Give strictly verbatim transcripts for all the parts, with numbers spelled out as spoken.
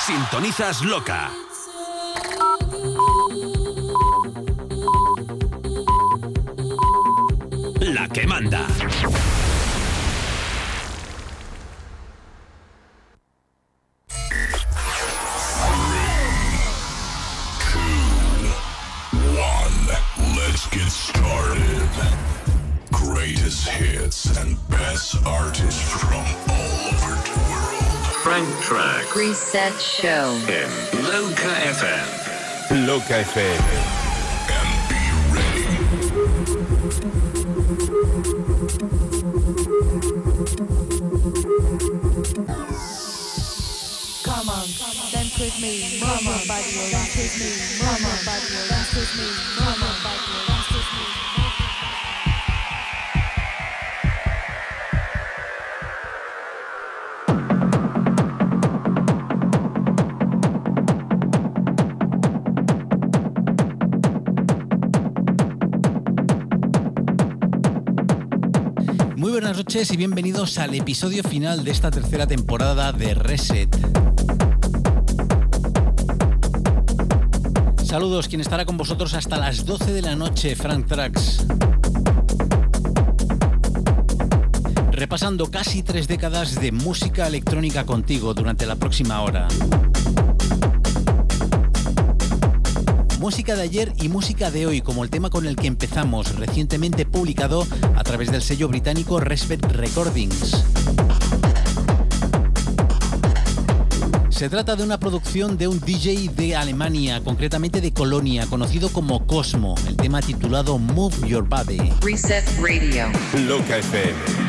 Sintonizas Loca. La que manda. Get started. Greatest hits and best artists from all over the world. Frank Track Reset Show in Loca F M. Loca F M. And be ready. Come on, dance with me, mama, body, dance with me, mama, body, dance with me, mama, body, dance with me. Muy buenas noches y bienvenidos al episodio final de esta tercera temporada de Reset. Saludos, quien estará con vosotros hasta las doce de la noche, Frank Tracks. Repasando casi tres décadas de música electrónica contigo durante la próxima hora. Música de ayer y música de hoy, como el tema con el que empezamos, recientemente publicado a través del sello británico Respect Recordings. Se trata de una producción de un D J de Alemania, concretamente de Colonia, conocido como Cosmo, el tema titulado Move Your Body. Reset Radio Loca F M.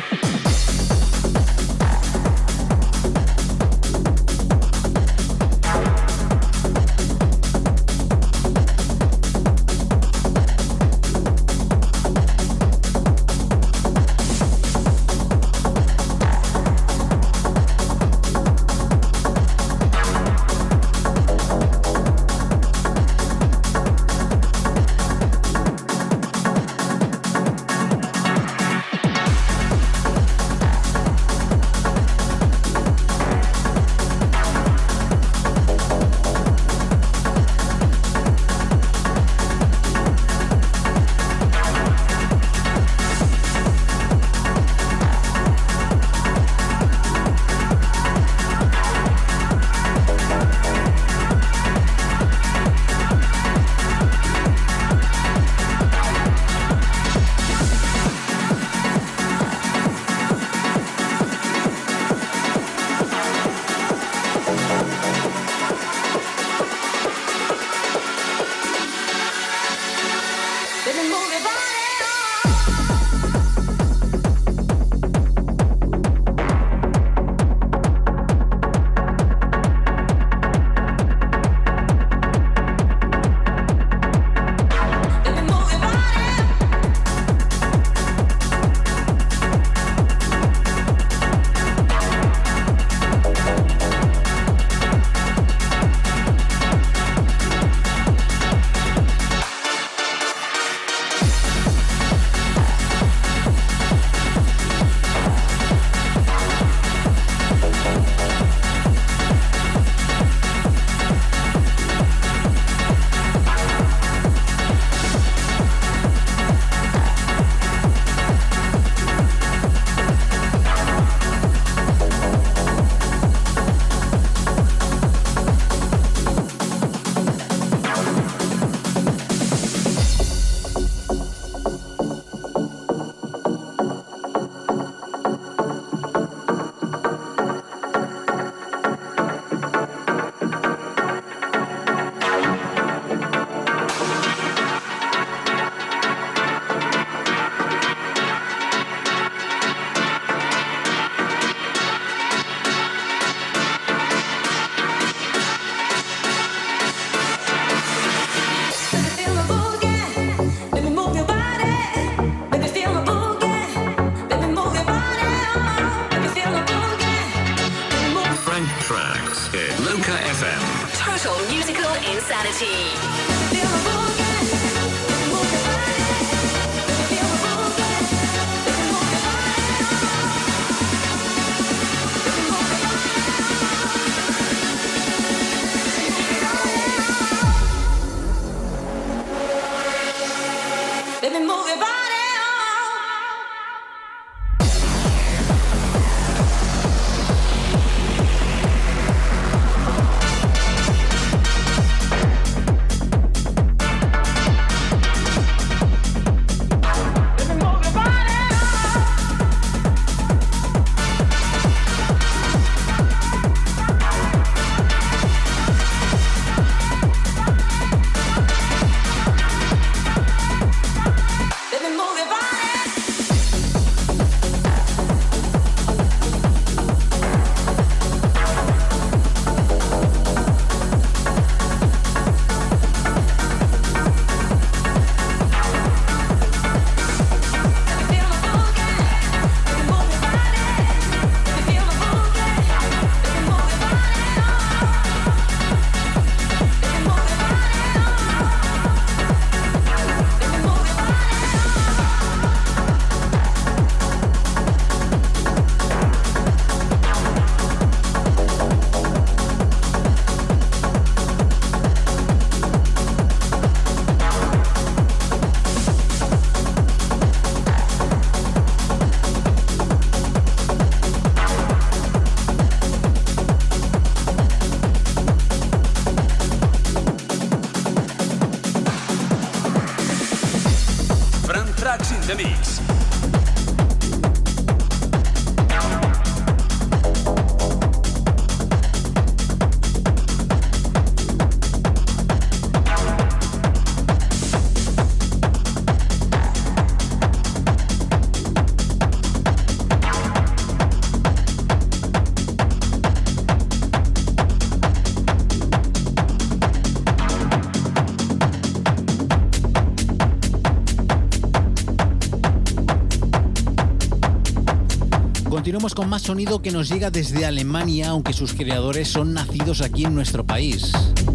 Continuamos con más sonido que nos llega desde Alemania, aunque sus creadores son nacidos aquí en nuestro país.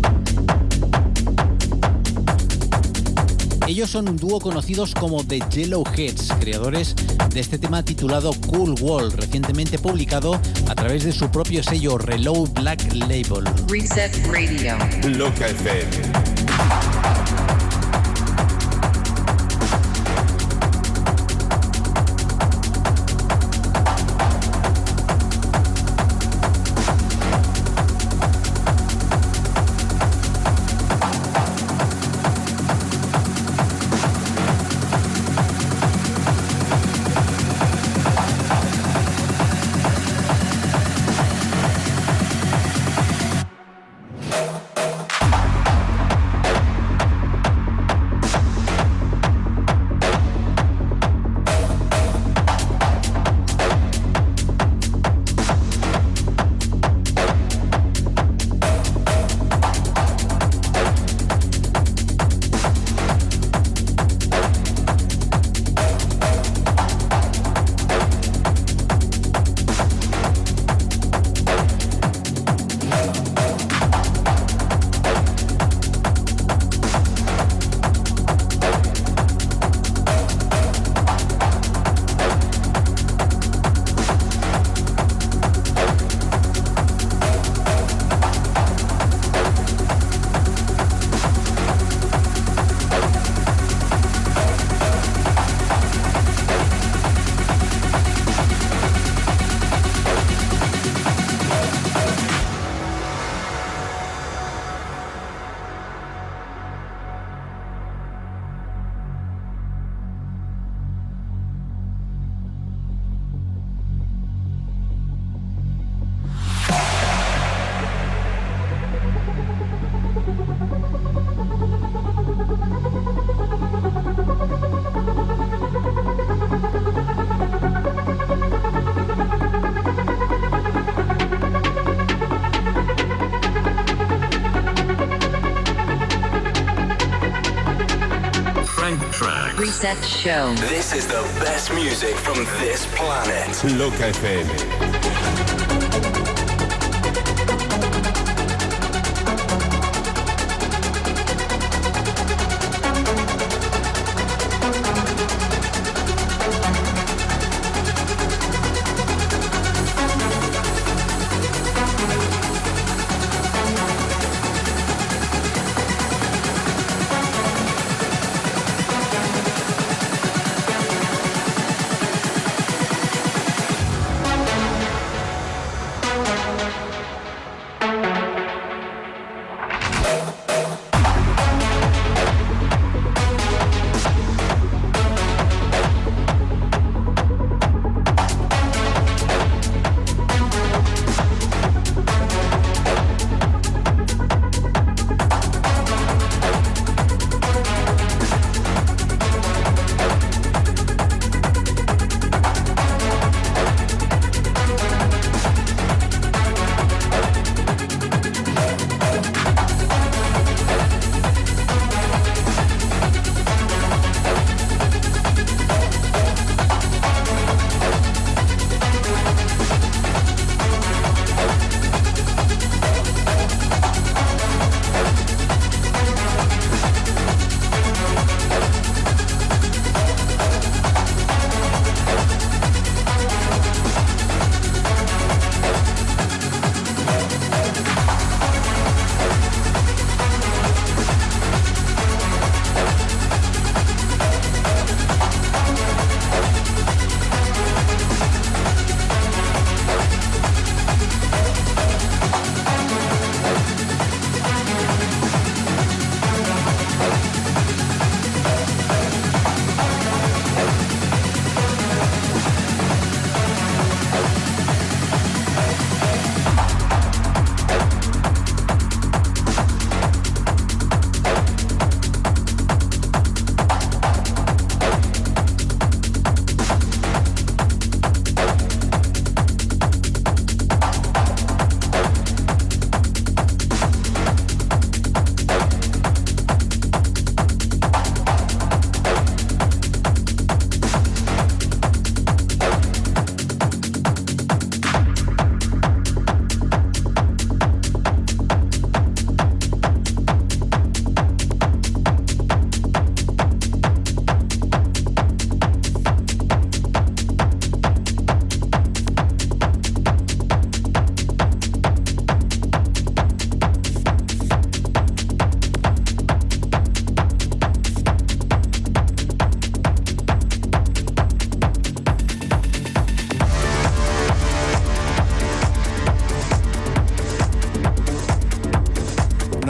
Ellos son un dúo conocidos como The Yellowheads, creadores de este tema titulado Cool World, recientemente publicado a través de su propio sello Reload Black Label. Reset Radio. Loca F M. Reset Show. This is the best music from this planet. Loca F M.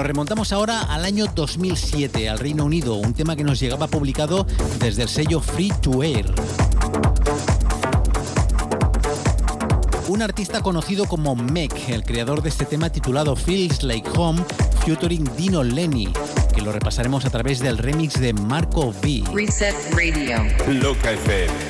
Nos remontamos ahora al año dos mil siete, al Reino Unido, un tema que nos llegaba publicado desde el sello Free to Air. Un artista conocido como Mek, el creador de este tema titulado Feels Like Home, featuring Dino Lenny, que lo repasaremos a través del remix de Marco V. Reset Radio. Loca F M.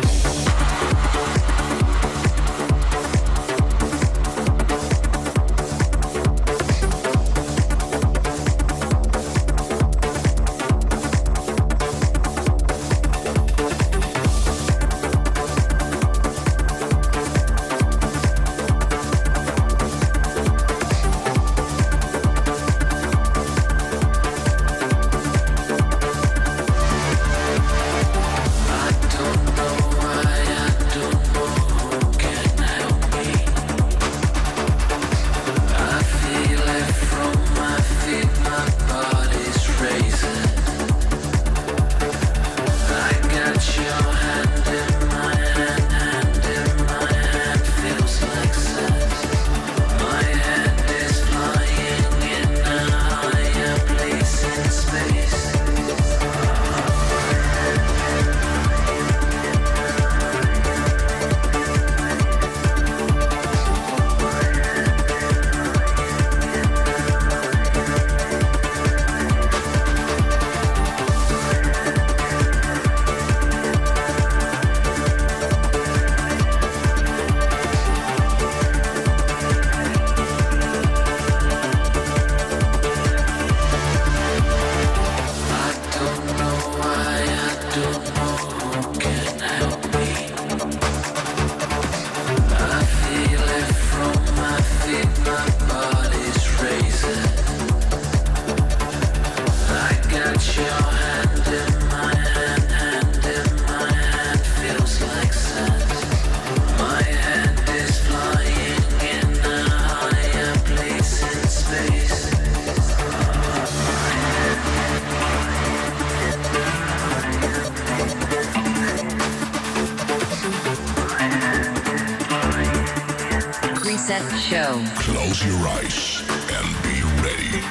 Show. Close your eyes and be ready.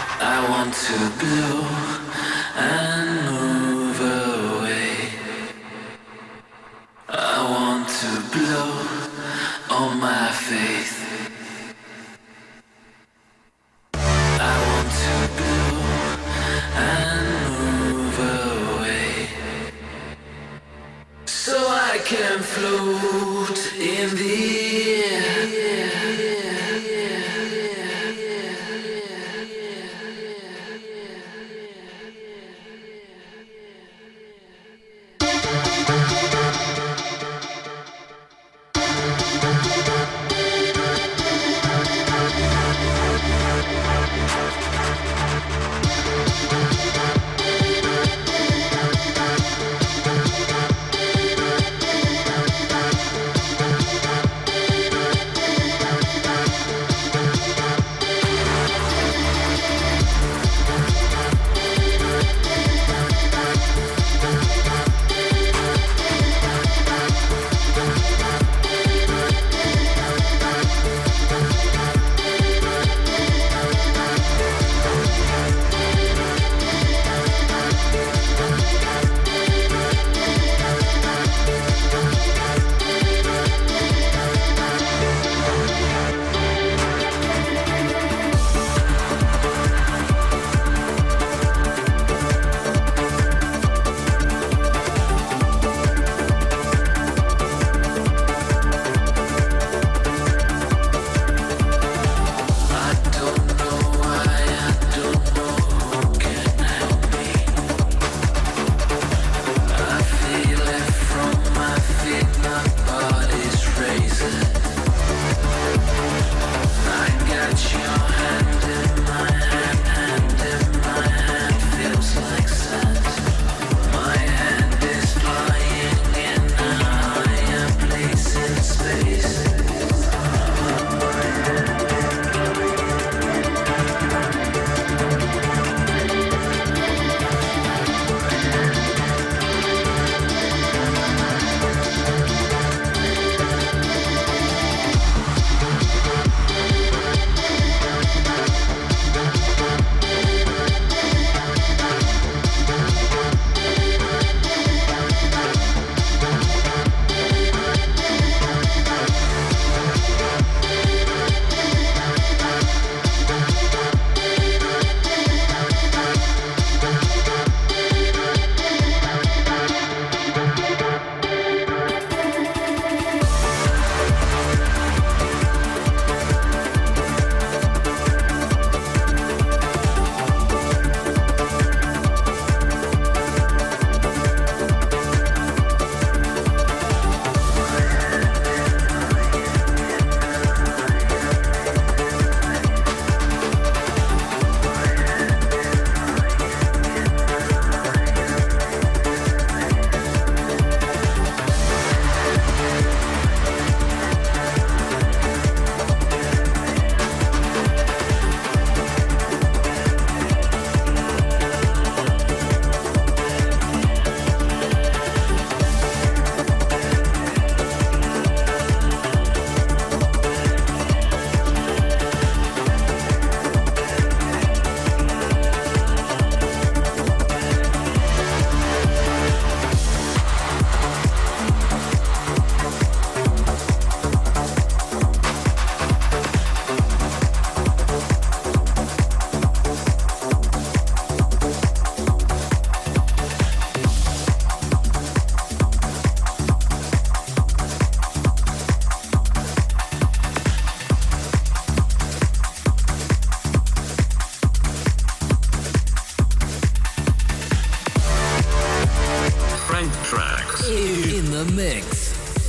I want to blow and move away. I want to blow all my faith. I want to blow and move away, so I can float in the air. mix.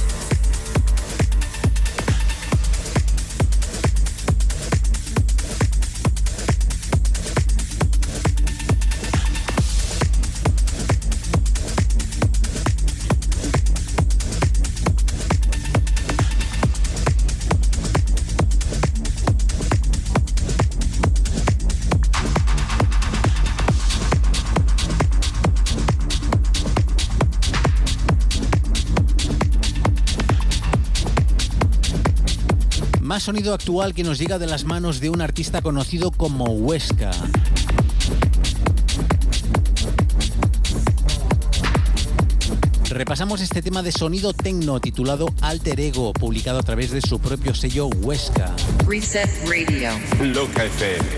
Más sonido actual que nos llega de las manos de un artista conocido como Huesca. Repasamos este tema de sonido techno titulado Alter Ego, publicado a través de su propio sello Huesca. Reset Radio. Loca F M.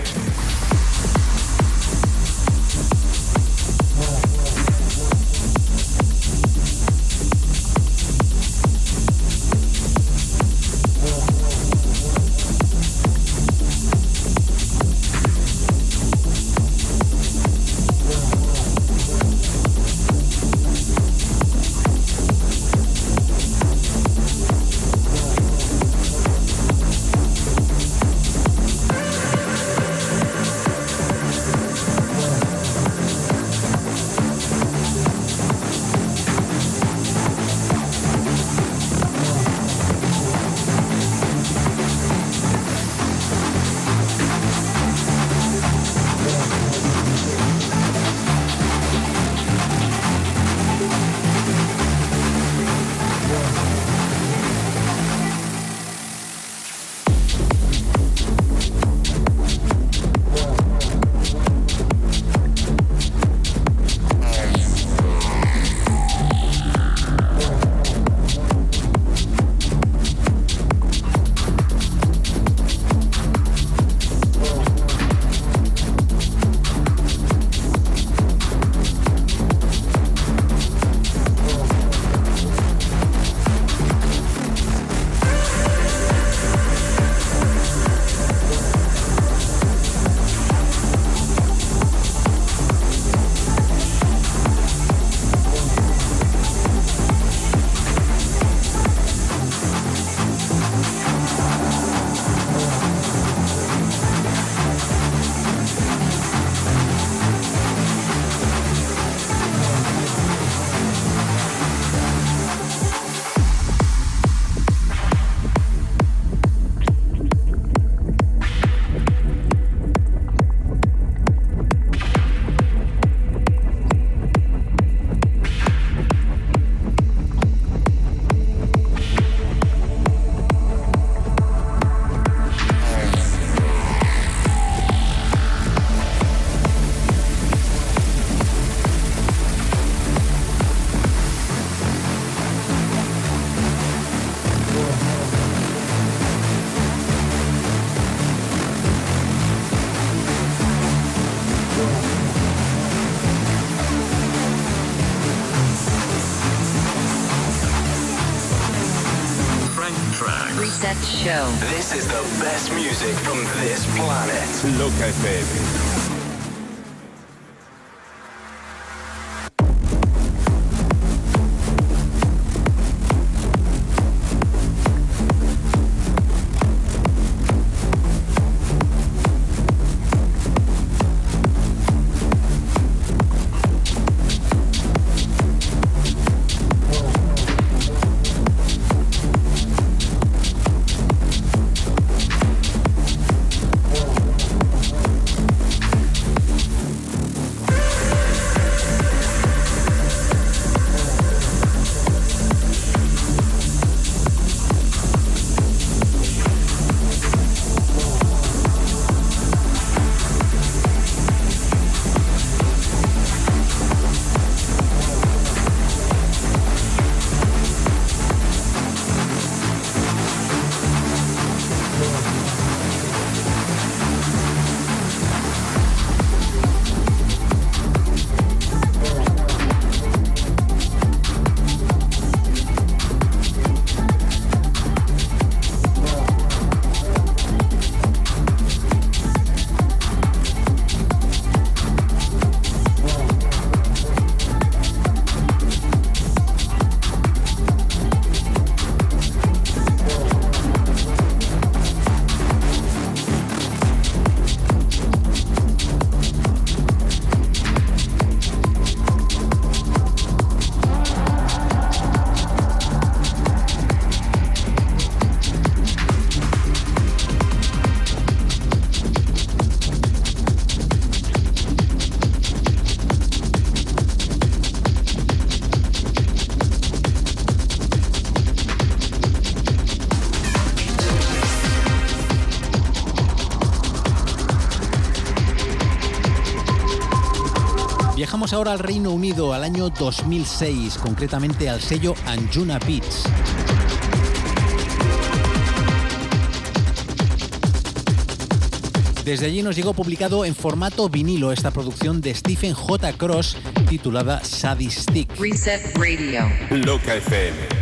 Reset Show. This is the best music from this planet. Loca F M. Viajamos ahora al Reino Unido, al año dos mil seis, concretamente al sello Anjuna Beats. Desde allí nos llegó publicado en formato vinilo esta producción de Stephen J. Cross titulada Sadistic. Reset Radio. Loca F M.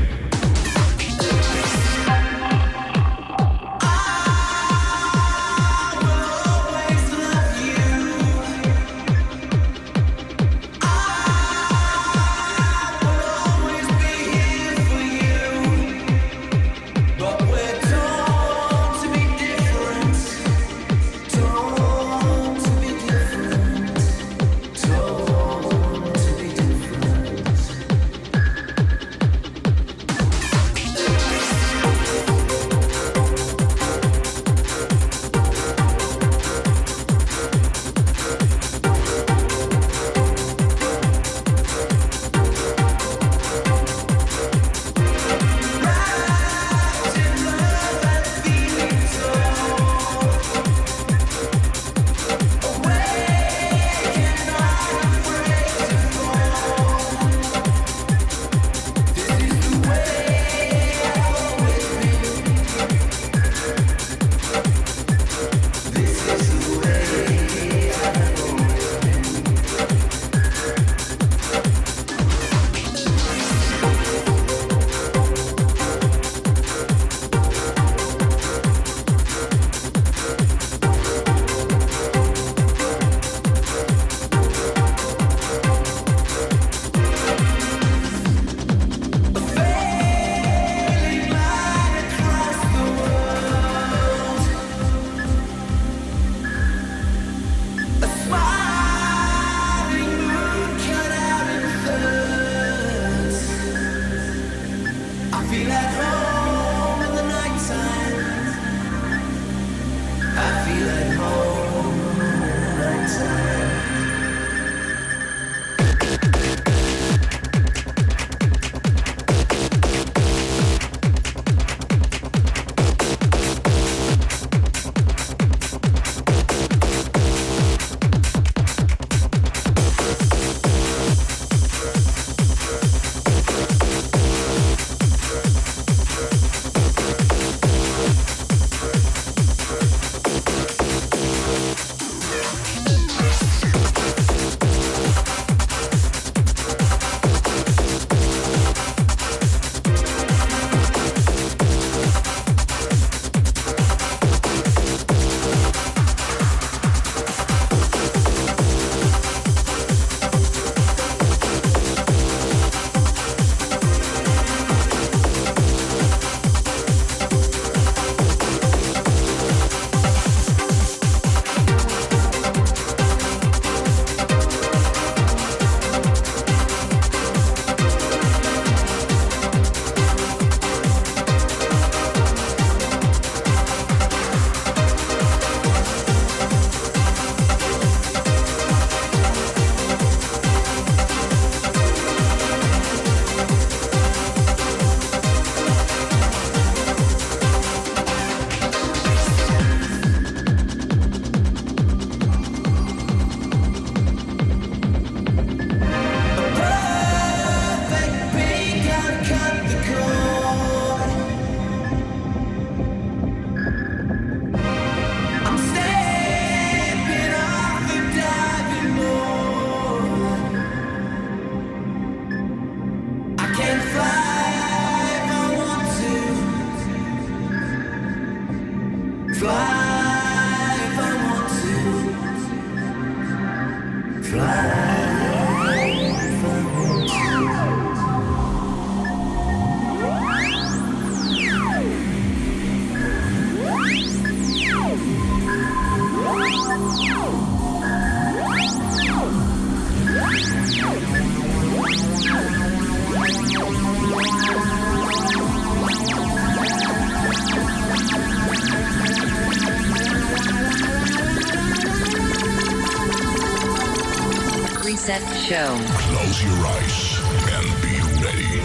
Reset Show. Close your eyes and be ready.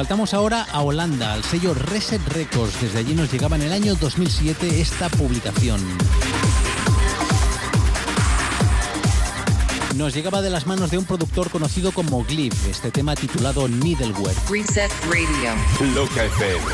visitamos ahora a Holanda, al sello Reset Records. Desde allí nos llegaba en el año dos mil siete esta publicación. Nos llegaba de las manos de un productor conocido como Glyph, este tema titulado Needleware. Reset Radio. Loca F M.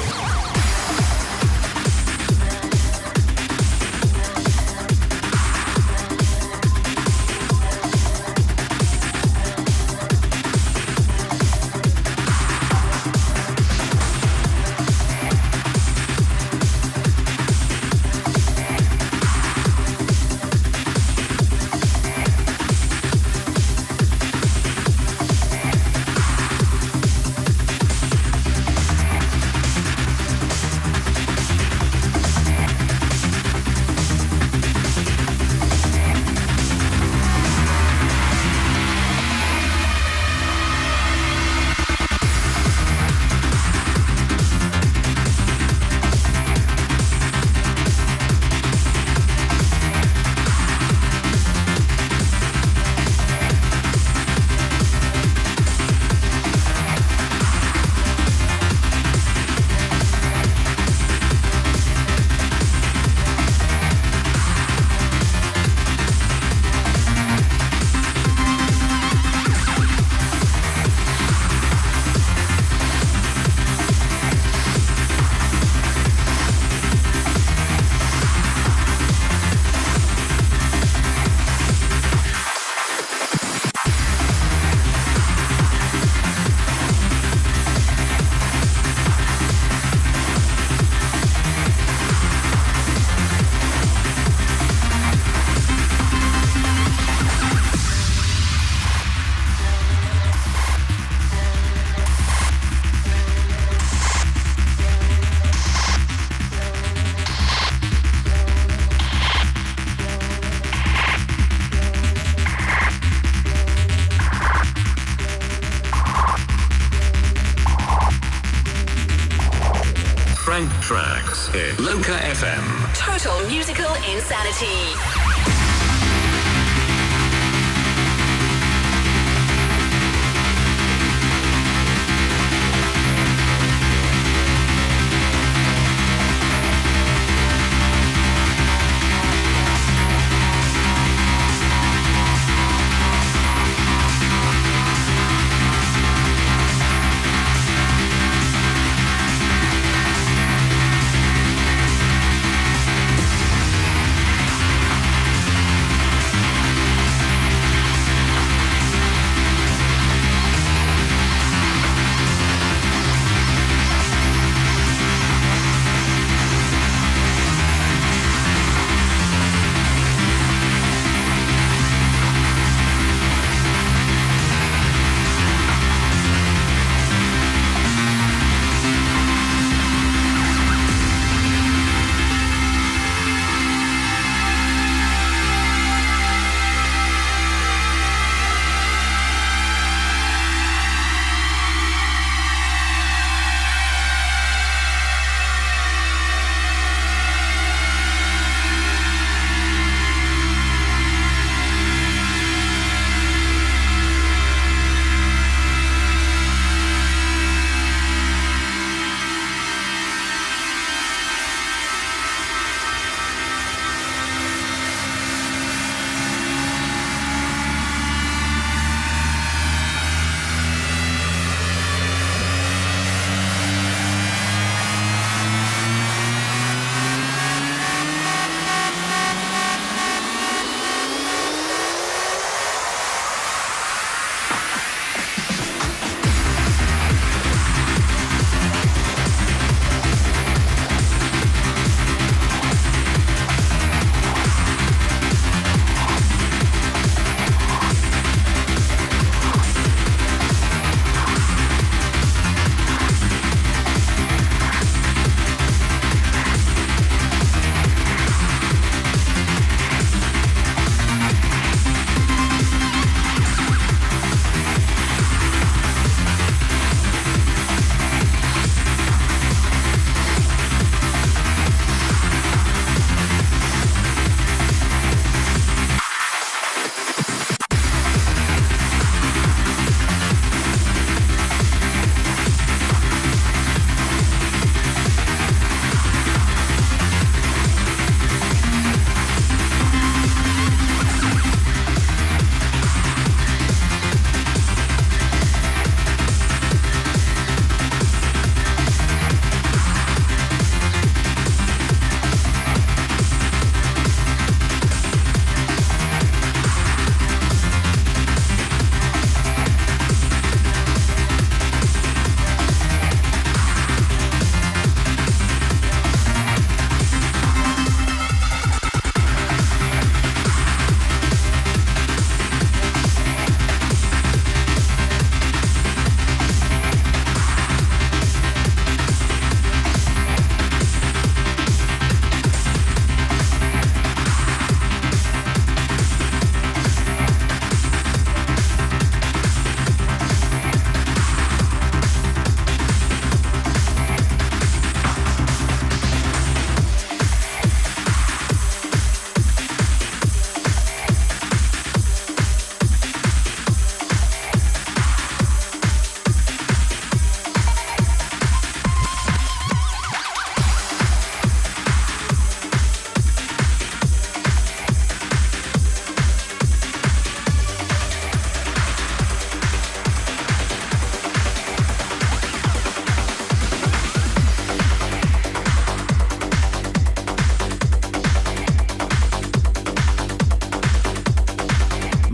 Frank Tracks in Loca F M. Total musical insanity.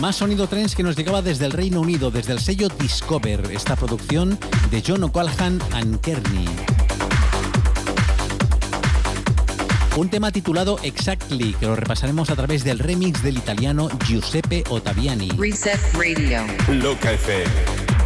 Más sonido trance que nos llegaba desde el Reino Unido, desde el sello Discover, esta producción de John O'Callaghan and Kearney. Un tema titulado Exactly, que lo repasaremos a través del remix del italiano Giuseppe Ottaviani. Reset Radio. Loca F M.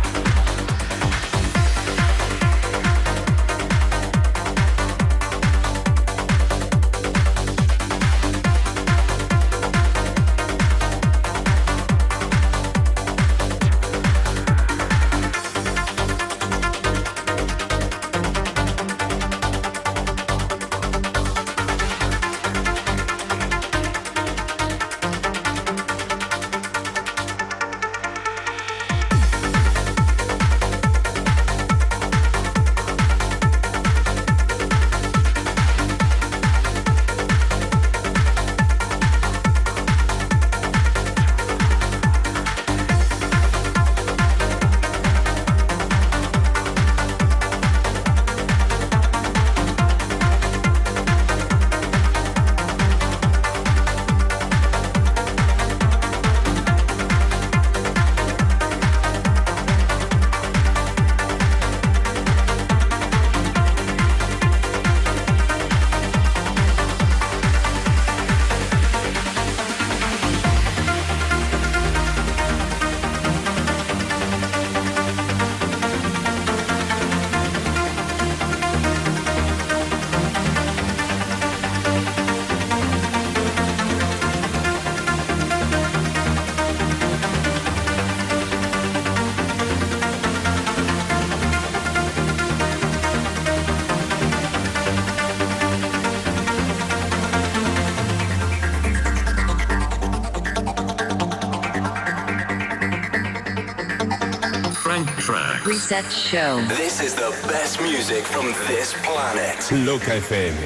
Reset Show. This is the best music from this planet. Loca F M.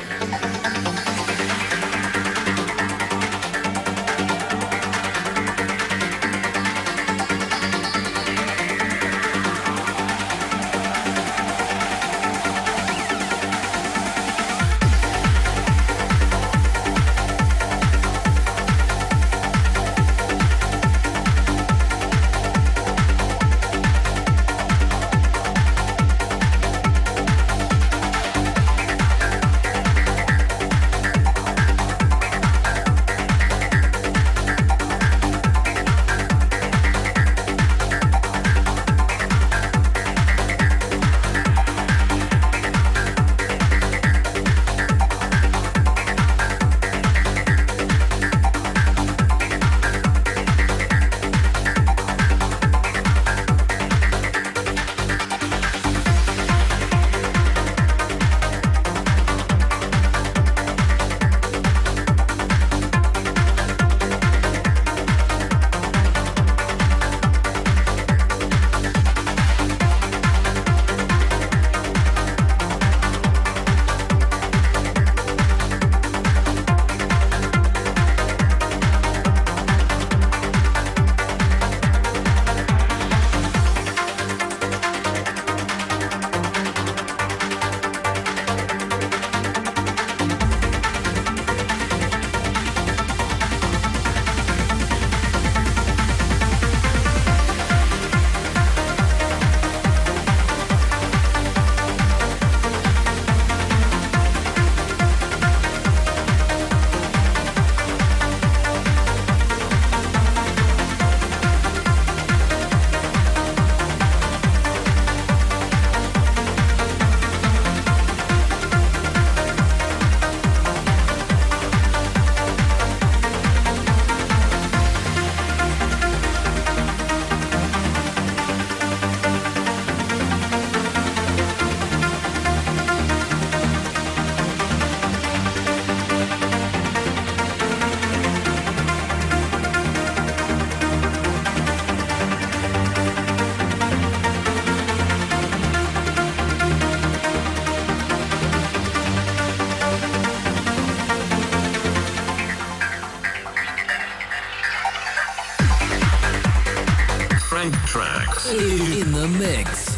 Frank Tracks. In the mix.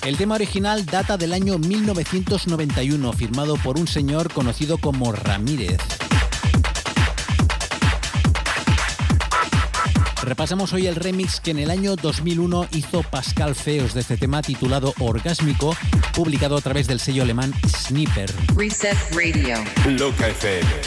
El tema original data del año mil novecientos noventa y uno, firmado por un señor conocido como Ramírez. Repasamos hoy el remix que en el año dos mil uno hizo Pascal Feos de este tema titulado Orgásmico, publicado a través del sello alemán Sniper. Reset Radio. Loca F M.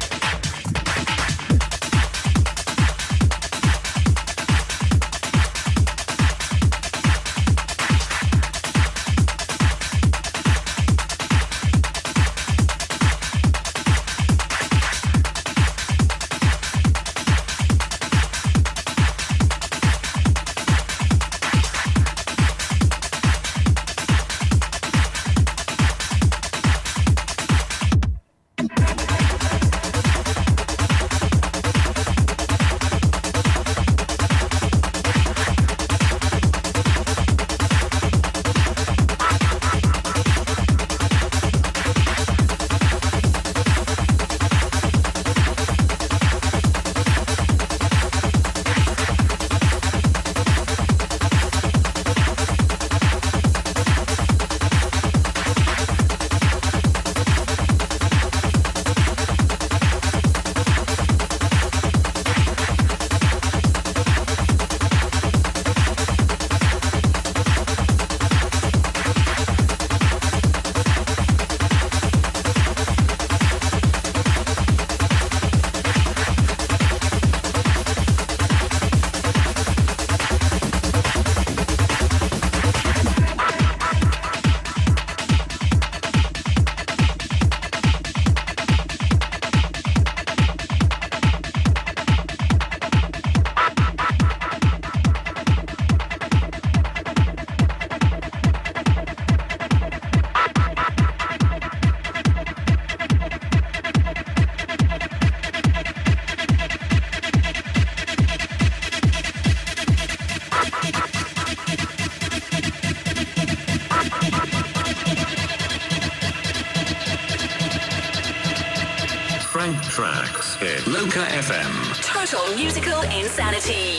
Frank Tracks at Loca F M. Total musical insanity.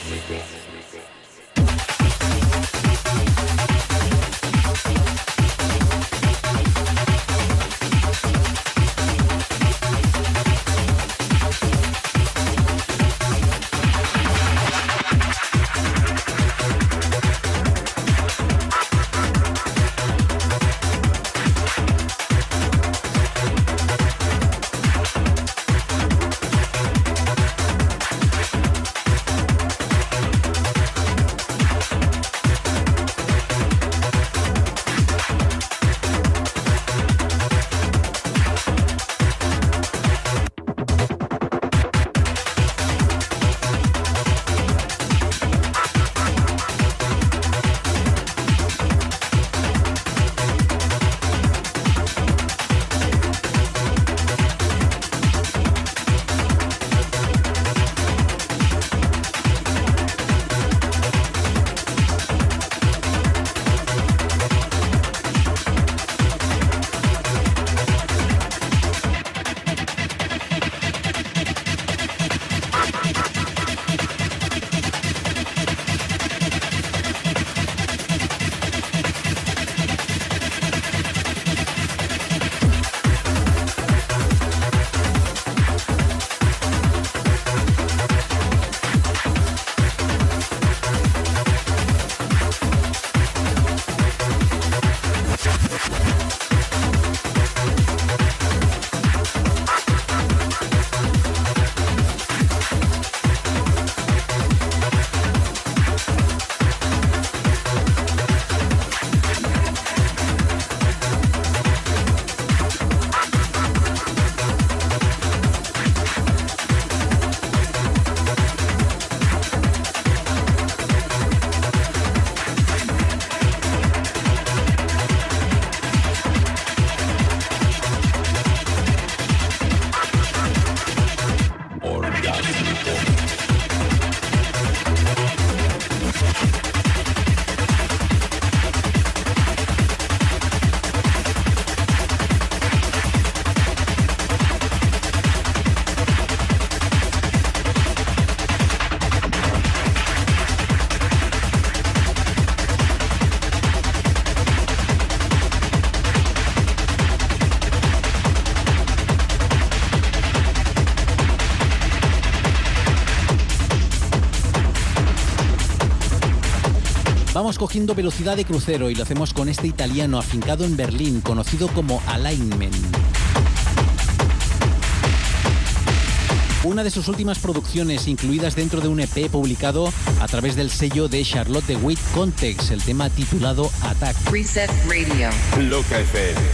Vamos cogiendo velocidad de crucero y lo hacemos con este italiano afincado en Berlín, conocido como Alignment. Una de sus últimas producciones incluidas dentro de un E P publicado a través del sello de Charlotte de Witte Context, el tema titulado Attack. Reset Radio. Loca F M.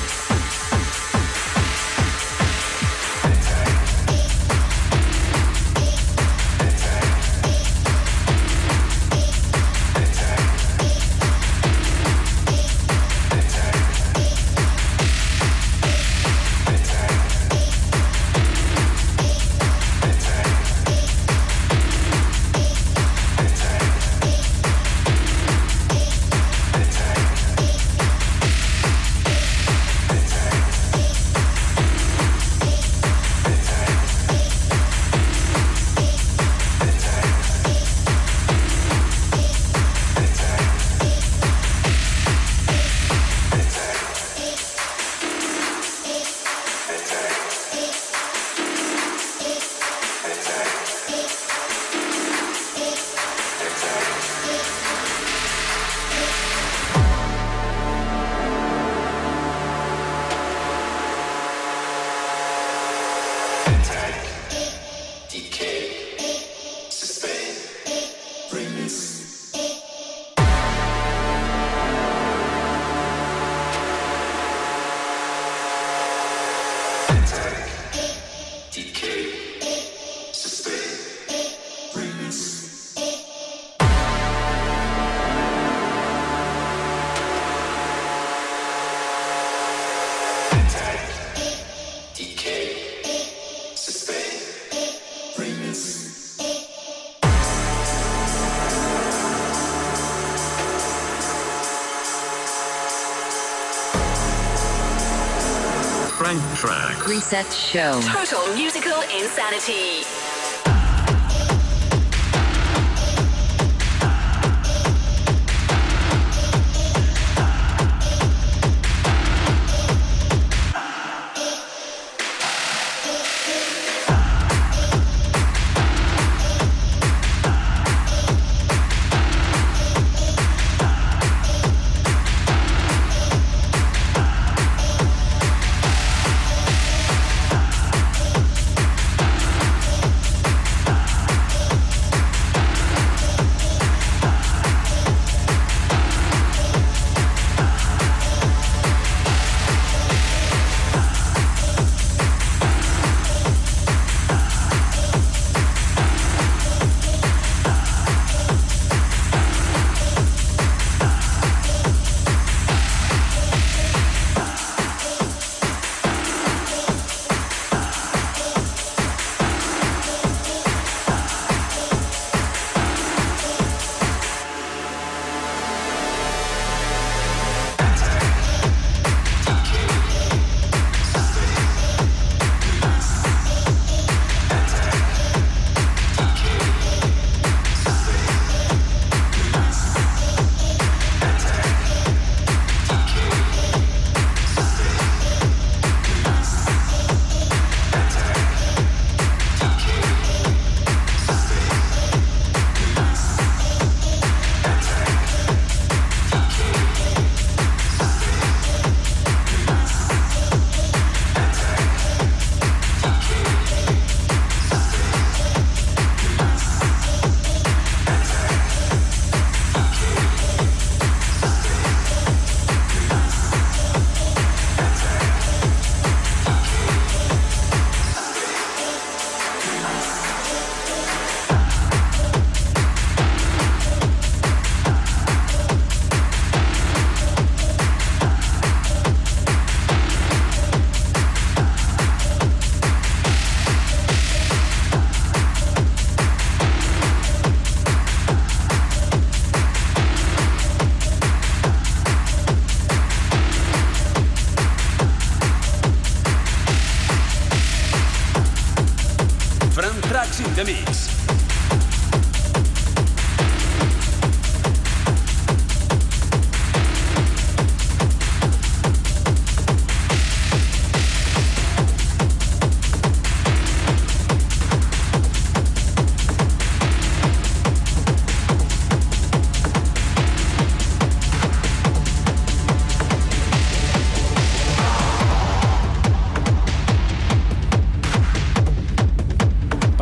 Track. Reset Show. Total musical insanity.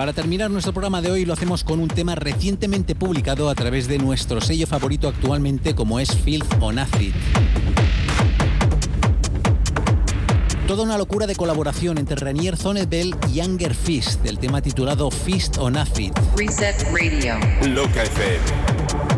Para terminar nuestro programa de hoy lo hacemos con un tema recientemente publicado a través de nuestro sello favorito actualmente, como es Filth on Acid. Toda una locura de colaboración entre Ranier Zonneville y Anger Fist, del tema titulado Fist on Acid. Reset Radio. Loca F M.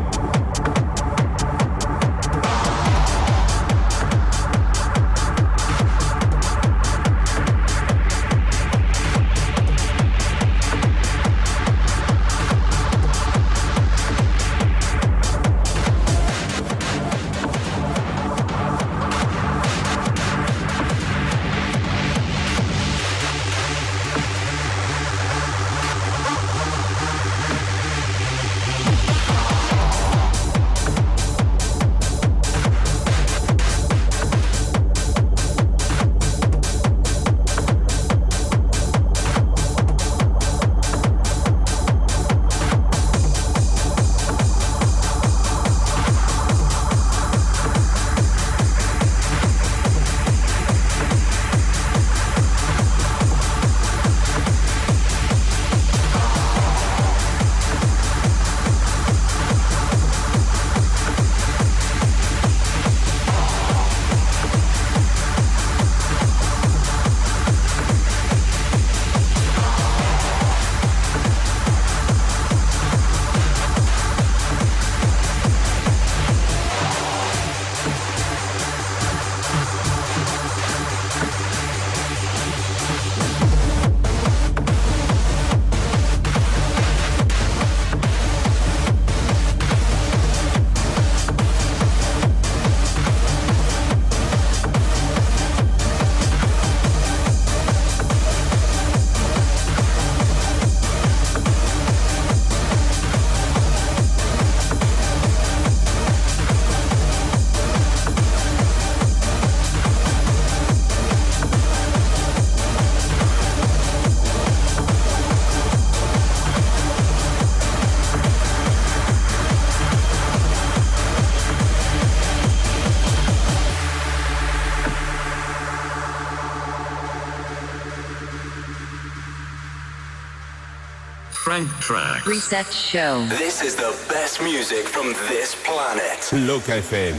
Frank Track. Reset Show. This is the best music from this planet. Loca F M.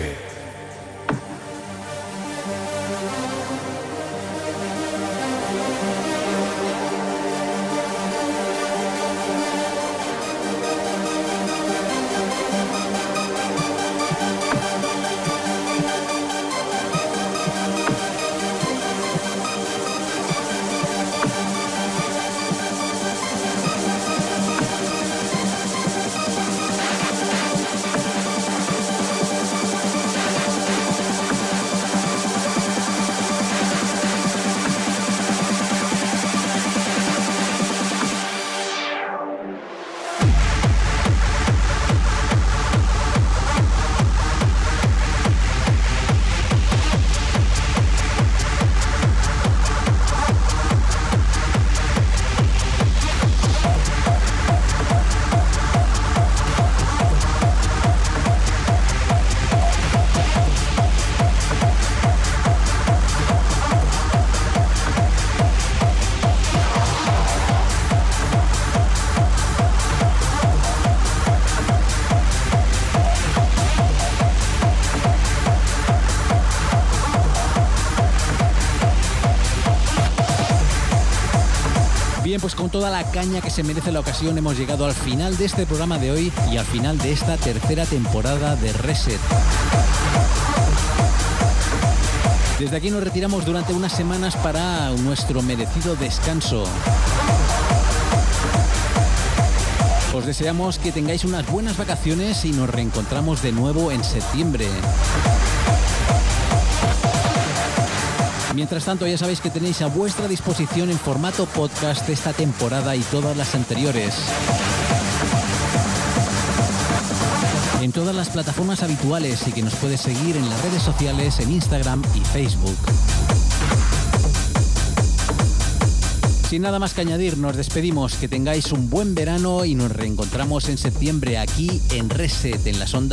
Bien, pues con toda la caña que se merece la ocasión hemos llegado al final de este programa de hoy y al final de esta tercera temporada de Reset. Desde aquí nos retiramos durante unas semanas para nuestro merecido descanso. Os deseamos que tengáis unas buenas vacaciones y nos reencontramos de nuevo en septiembre. Mientras tanto, ya sabéis que tenéis a vuestra disposición en formato podcast esta temporada y todas las anteriores. En todas las plataformas habituales y que nos puedes seguir en las redes sociales, en Instagram y Facebook. Sin nada más que añadir, nos despedimos. Que tengáis un buen verano y nos reencontramos en septiembre aquí en Reset, en las ondas